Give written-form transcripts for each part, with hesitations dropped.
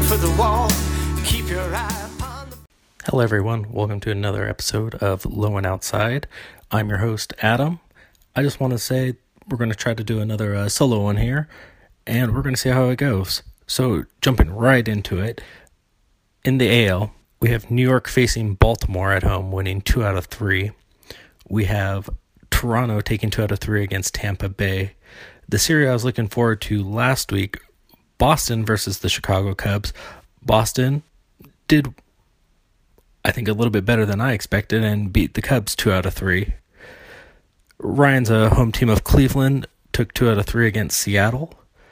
for the wall. Keep your eye upon the... Hello everyone, welcome to another episode of Low and Outside. I'm your host, Adam. I just want to say we're going to try to do another solo one here, and we're going to see how it goes. So, jumping right into it, in the AL, we have New York facing Baltimore at home, winning 2 out of 3. We have Toronto taking 2 out of 3 against Tampa Bay. The series I was looking forward to last week, Boston versus the Chicago Cubs. Boston did, I think, a little bit better than I expected and beat the Cubs 2 out of 3. Ryan's home team of Cleveland took 2 out of 3 against Seattle,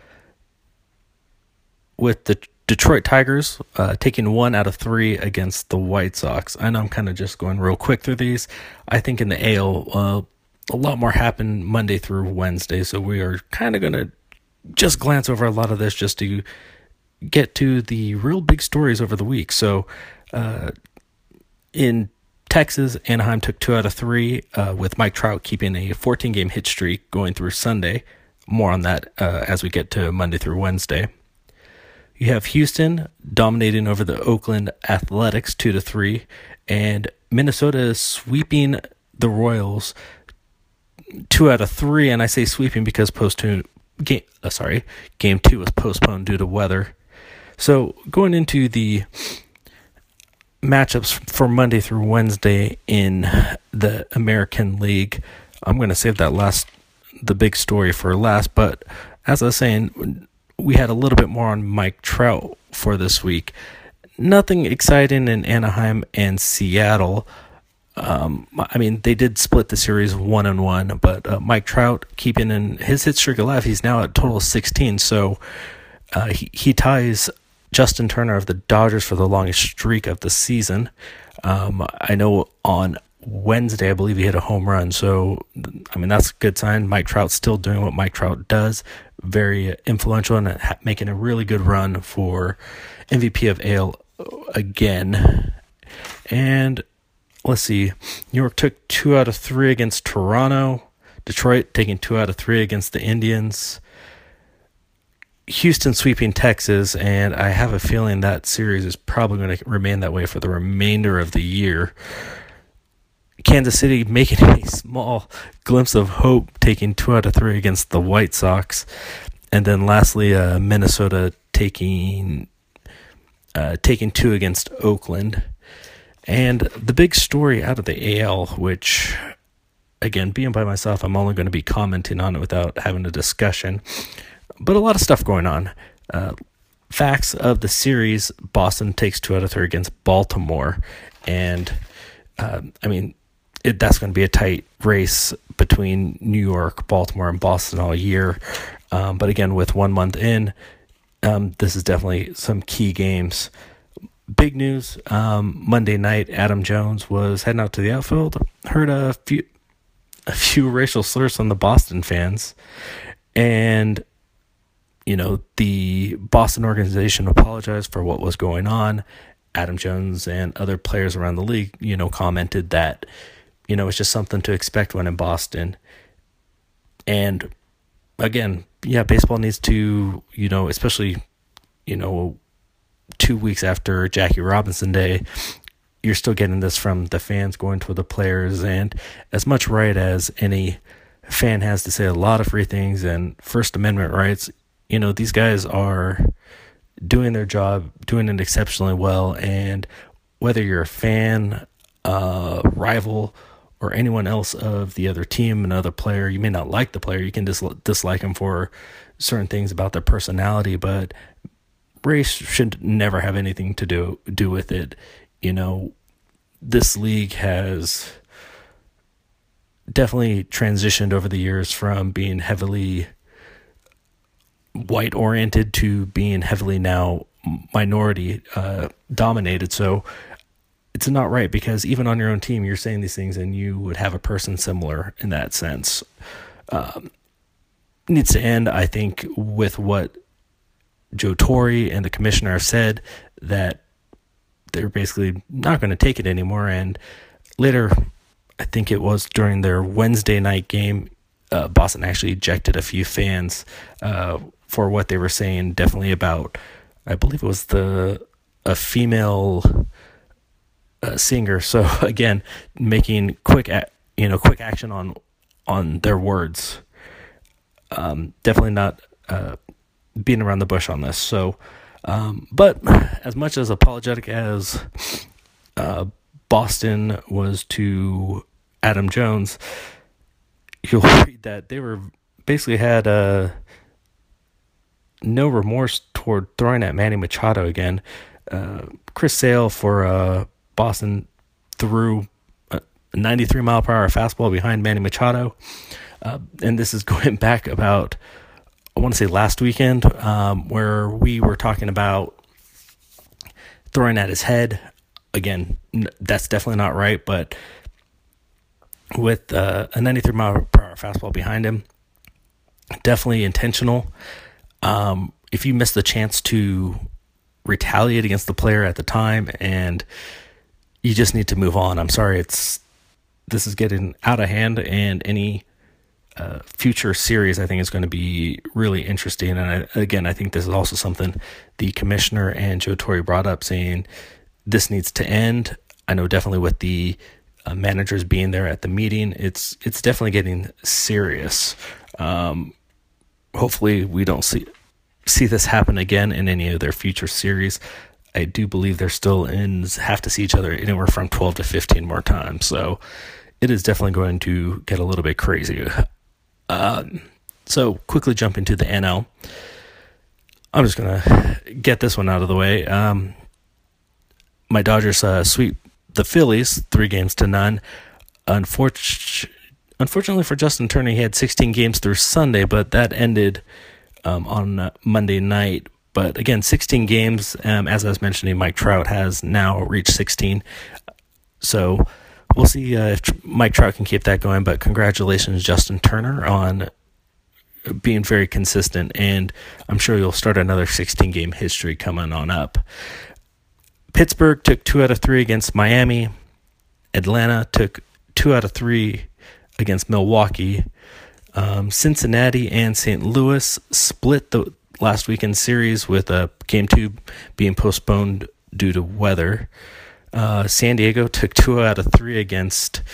with the Detroit Tigers taking 1 out of 3 against the White Sox. I know I'm kind of just going real quick through these. I think in the AL, a lot more happened Monday through Wednesday, so we are kind of going to just glance over a lot of this just to get to the real big stories over the week. So in Texas, Anaheim took 2 out of 3 with Mike Trout keeping a 14-game hit streak going through Sunday. More on that as we get to Monday through Wednesday. You have Houston dominating over the Oakland Athletics 2-3, and Minnesota is sweeping the Royals 2 out of 3, and I say sweeping because game 2 was postponed due to weather. So going into the matchups for Monday through Wednesday in the American League, I'm going to save the big story for last, but as I was saying, we had a little bit more on Mike Trout for this week. Nothing exciting in Anaheim and Seattle. They did split the series 1-1, but Mike Trout keeping in his hit streak alive. He's now at a total of 16, so he ties Justin Turner of the Dodgers for the longest streak of the season. I know on Wednesday, I believe he hit a home run, so that's a good sign. Mike Trout's still doing what Mike Trout does, very influential and making a really good run for MVP of AL again. And let's see, New York took 2 out of 3 against Toronto. Detroit taking 2 out of 3 against the Indians. Houston sweeping Texas, and I have a feeling that series is probably going to remain that way for the remainder of the year. Kansas City making a small glimpse of hope, taking 2 out of 3 against the White Sox. And then lastly, Minnesota taking 2 against Oakland. And the big story out of the AL, which, again, being by myself, I'm only going to be commenting on it without having a discussion. But a lot of stuff going on. Facts of the series, Boston takes 2 out of 3 against Baltimore. And, that's going to be a tight race between New York, Baltimore, and Boston all year. But again, with 1 month in, this is definitely some key games. Big news, Monday night, Adam Jones was heading out to the outfield. Heard a few racial slurs from the Boston fans. And, the Boston organization apologized for what was going on. Adam Jones and other players around the league, commented that, it's just something to expect when in Boston. And again, baseball needs to, especially, 2 weeks after Jackie Robinson Day, you're still getting this from the fans going to the players. And as much right as any fan has to say a lot of free things and First Amendment rights, these guys are doing their job, doing it exceptionally well. And whether you're a fan, rival, or anyone else of the other team, another player, you may not like the player, you can dislike him for certain things about their personality, but race should never have anything to do with it. This league has definitely transitioned over the years from being heavily white oriented to being heavily now minority dominated. So it's not right, because even on your own team, you're saying these things and you would have a person similar in that sense. Needs to end, I think, with what Joe Torre and the commissioner have said, that they're basically not going to take it anymore. And later, I think it was during their Wednesday night game, Boston actually ejected a few fans for what they were saying, definitely about I believe it was a female singer. So again, making quick action on their words. Definitely not beating around the bush on this. So, but as much as apologetic as Boston was to Adam Jones, you'll read that they were basically had no remorse toward throwing at Manny Machado again. Chris Sale for Boston threw a 93-mile-per-hour fastball behind Manny Machado. And this is going back about, I want to say last weekend, where we were talking about throwing at his head. Again, that's definitely not right, but with a 93-mile-per-hour fastball behind him, definitely intentional. If you miss the chance to retaliate against the player at the time and you just need to move on, I'm sorry, this is getting out of hand, and any future series I think is going to be really interesting. And I think this is also something the commissioner and Joe Torre brought up, saying this needs to end. I know definitely with the managers being there at the meeting, it's definitely getting serious. Hopefully we don't see this happen again in any of their future series. I do believe they're still have to see each other anywhere from 12 to 15 more times. So it is definitely going to get a little bit crazy. So quickly jump into the NL. I'm just going to get this one out of the way. My Dodgers sweep the Phillies 3-0. Unfortunately for Justin Turner, he had 16 games through Sunday, but that ended on Monday night. But again, 16 games, as I was mentioning, Mike Trout has now reached 16. So we'll see if Mike Trout can keep that going. But congratulations, Justin Turner, on being very consistent. And I'm sure you'll start another 16-game history coming on up. Pittsburgh took 2 out of 3 against Miami. Atlanta took 2 out of 3 against Milwaukee. Cincinnati and St. Louis split the last weekend series, with Game 2 being postponed due to weather. San Diego took 2 out of 3 against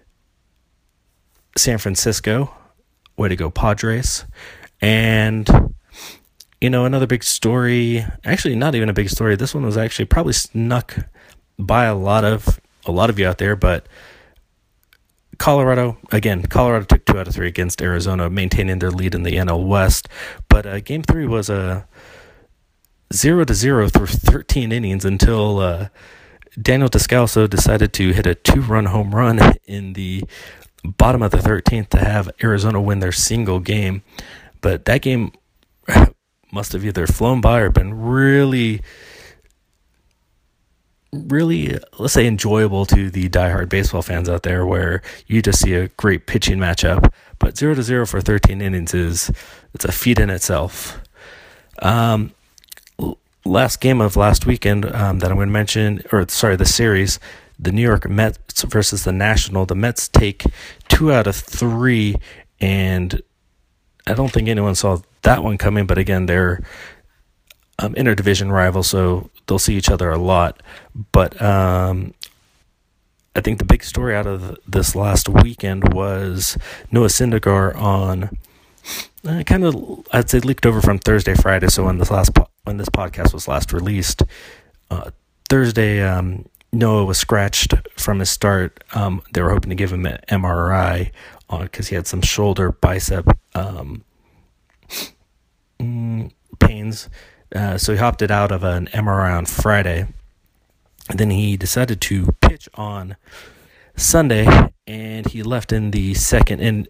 San Francisco. Way to go, Padres. And, another big story, actually not even a big story. This one was actually probably snuck by a lot of you out there, but Colorado took 2 out of 3 against Arizona, maintaining their lead in the NL West. But Game 3 was a 0-0 through 13 innings until Daniel Descalso decided to hit a 2-run home run in the bottom of the 13th to have Arizona win their single game. But that game must have either flown by or been really, let's say, enjoyable to the diehard baseball fans out there, where you just see a great pitching matchup. But 0-0 for 13 innings it's a feat in itself. Last game of last weekend that I'm going to mention, the series, the New York Mets versus the National. The Mets take 2 out of 3, and I don't think anyone saw that one coming. But again, they're interdivision rivals, so they'll see each other a lot. But I think the big story out of this last weekend was Noah Syndergaard on I'd say leaked over from Thursday, Friday. So when this podcast was last released, Thursday, Noah was scratched from his start. They were hoping to give him an MRI because he had some shoulder bicep pains. So he opted out of an MRI on Friday. And then he decided to pitch on Sunday, and he left in the second inning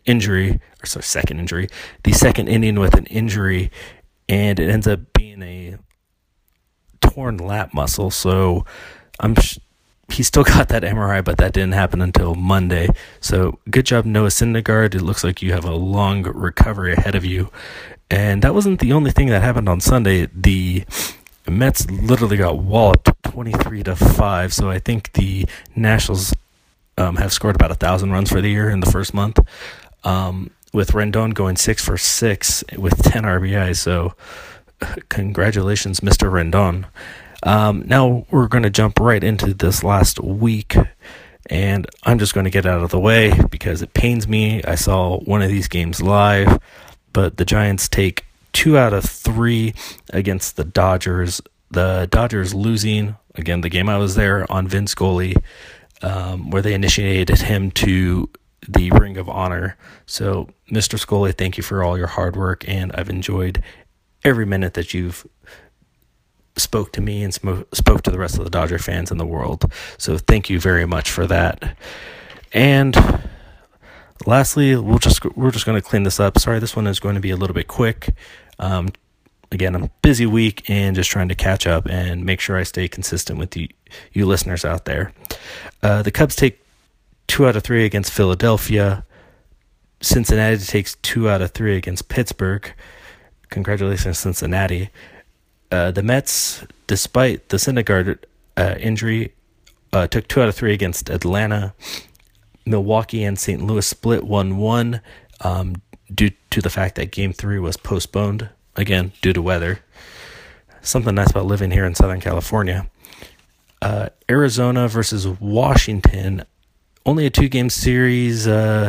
with an injury, and it ends up being a torn lat muscle. So he still got that MRI, but that didn't happen until Monday. So good job, Noah Syndergaard. It looks like you have a long recovery ahead of you. And that wasn't the only thing that happened on Sunday. The Mets literally got walloped 23-5. So I think the Nationals have scored about 1,000 runs for the year in the first month, with Rendon going 6 for 6 with 10 RBIs. So Congratulations, Mr. Rendon. Now we're going to jump right into this last week, and I'm just going to get out of the way because it pains me. I saw one of these games live, but the Giants take 2 out of 3 against the Dodgers. The Dodgers losing, again, the game I was there on Vin Scully, where they initiated him to the Ring of Honor. So, Mr. Scully, thank you for all your hard work, and I've enjoyed every minute that you've spoke to me and spoke to the rest of the Dodger fans in the world. So thank you very much for that. And lastly, we're just going to clean this up. Sorry, this one is going to be a little bit quick. Again, I'm a busy week and just trying to catch up and make sure I stay consistent with you listeners out there. The Cubs take 2 out of 3 against Philadelphia. Cincinnati takes 2 out of 3 against Pittsburgh. Congratulations, Cincinnati. The Mets, despite the Syndergaard injury, took 2 out of 3 against Atlanta. Milwaukee and St. Louis split 1-1 due to the fact that Game 3 was postponed, again, due to weather. Something nice about living here in Southern California. Arizona versus Washington, only a 2-game series, and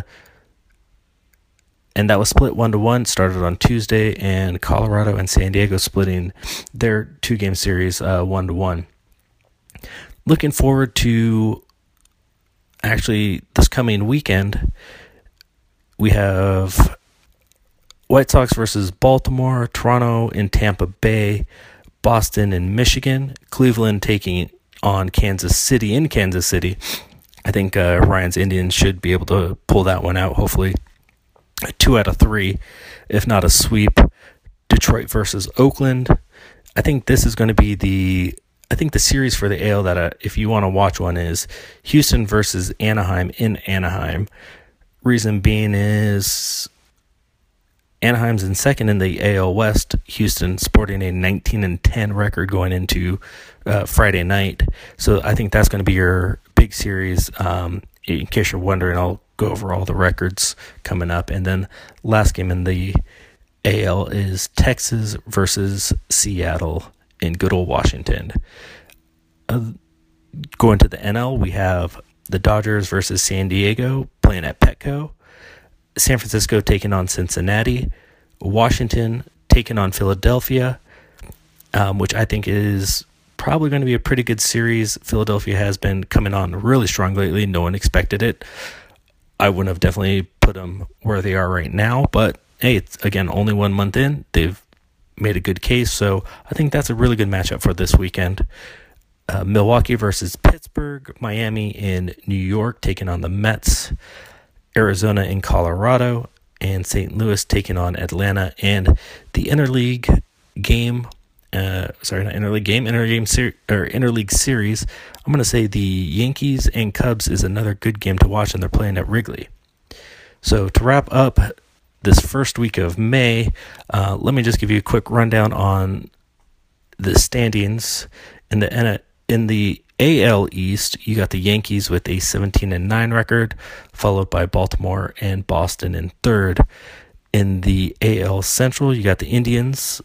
that was split 1-1, started on Tuesday, and Colorado and San Diego splitting their 2-game series 1-1. Looking forward to actually this coming weekend, we have White Sox versus Baltimore, Toronto in Tampa Bay, Boston in Michigan, Cleveland taking on Kansas City in Kansas City. I think Ryan's Indians should be able to pull that one out, hopefully. 2 out of 3, if not a sweep. Detroit versus Oakland. I think this is going to be the series for the AL that if you want to watch one is Houston versus Anaheim in Anaheim. Reason being is Anaheim's in second in the AL West. Houston sporting a 19-10 record going into Friday night. So I think that's going to be your big series. In case you're wondering, I'll go over all the records coming up. And then last game in the AL is Texas versus Seattle in good old Washington. Going to the NL, we have the Dodgers versus San Diego playing at Petco. San Francisco taking on Cincinnati. Washington taking on Philadelphia, which I think is probably going to be a pretty good series. Philadelphia has been coming on really strong lately. No one expected it. I wouldn't have definitely put them where they are right now, but hey, it's again only 1 month in. They've made a good case, so I think that's a really good matchup for this weekend. Milwaukee versus Pittsburgh, Miami in New York taking on the Mets, Arizona in Colorado, and St. Louis taking on Atlanta. And the interleague game, interleague series, I'm going to say the Yankees and Cubs is another good game to watch, and they're playing at Wrigley. So to wrap up this first week of May, let me just give you a quick rundown on the standings. In the AL East, you got the Yankees with a 17-9 record, followed by Baltimore and Boston in third. In the AL Central, you got the Indians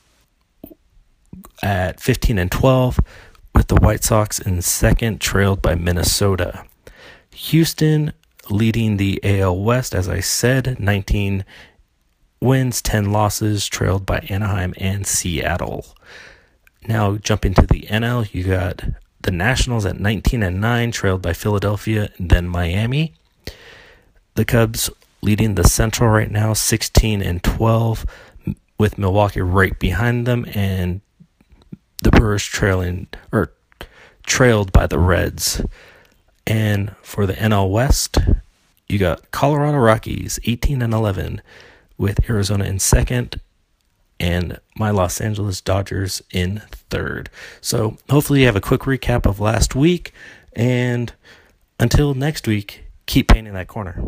at 15-12, with the White Sox in second, trailed by Minnesota. Houston leading the AL West, as I said, 19 wins, 10 losses, trailed by Anaheim and Seattle. Now jumping to the NL, you got the Nationals at 19-9, trailed by Philadelphia and then Miami. The Cubs leading the Central right now, 16-12, with Milwaukee right behind them, and the Brewers trailed by the Reds. And for the NL West, you got Colorado Rockies 18-11, with Arizona in second, and my Los Angeles Dodgers in third. So hopefully you have a quick recap of last week, and until next week, keep painting that corner.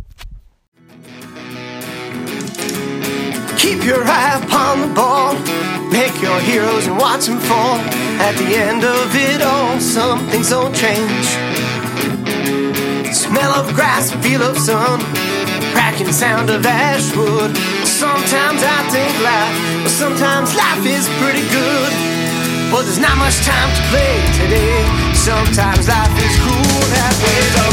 Keep your eye upon the ball. Make your heroes and watch them fall. At the end of it all, some things don't change. Smell of grass, feel of sun. cracking sound of ash wood. Sometimes I think life, but sometimes life is pretty good. But there's not much time to play today. Sometimes life is cool that way.